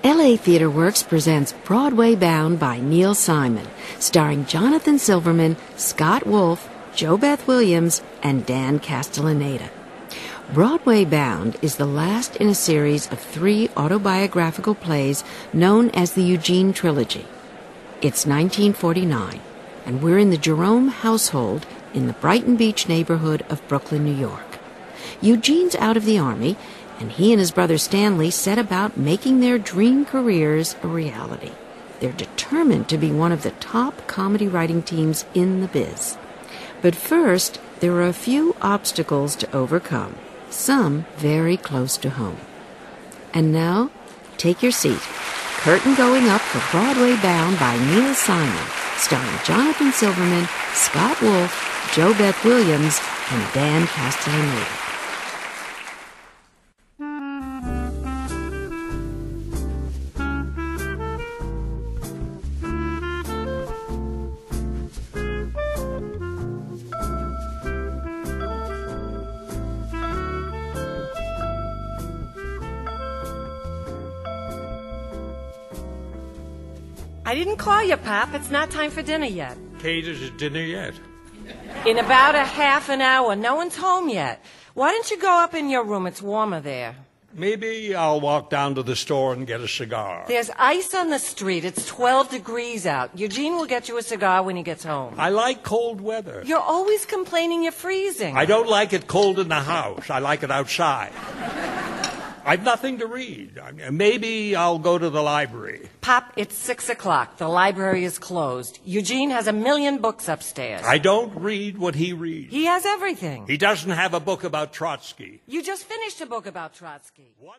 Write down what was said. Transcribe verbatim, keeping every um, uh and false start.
L A Theatre Works presents Broadway Bound by Neil Simon, starring Jonathan Silverman, Scott Wolf, JoBeth Williams, and Dan Castellaneta. Broadway Bound is the last in a series of three autobiographical plays known as the Eugene Trilogy. It's nineteen forty-nine, and we're in the Jerome household in the Brighton Beach neighborhood of Brooklyn, New York. Eugene's out of the Army, and he and his brother Stanley set about making their dream careers a reality. They're determined to be one of the top comedy writing teams in the biz. But first, there are a few obstacles to overcome, some very close to home. And now, take your seat. Curtain going up for Broadway Bound by Neil Simon, starring Jonathan Silverman, Scott Wolf, JoBeth Williams, and Dan Castellaneta. I didn't call you, Pop. It's not time for dinner yet. Kate, is it dinner yet? In about a half an hour. No one's home yet. Why don't you go up in your room? It's warmer there. Maybe I'll walk down to the store and get a cigar. There's ice on the street. It's twelve degrees out. Eugene will get you a cigar when he gets home. I like cold weather. You're always complaining you're freezing. I don't like it cold in the house. I like it outside. I've nothing to read. Maybe I'll go to the library. Pop, it's six o'clock. The library is closed. Eugene has a million books upstairs. I don't read what he reads. He has everything. He doesn't have a book about Trotsky. You just finished a book about Trotsky. What?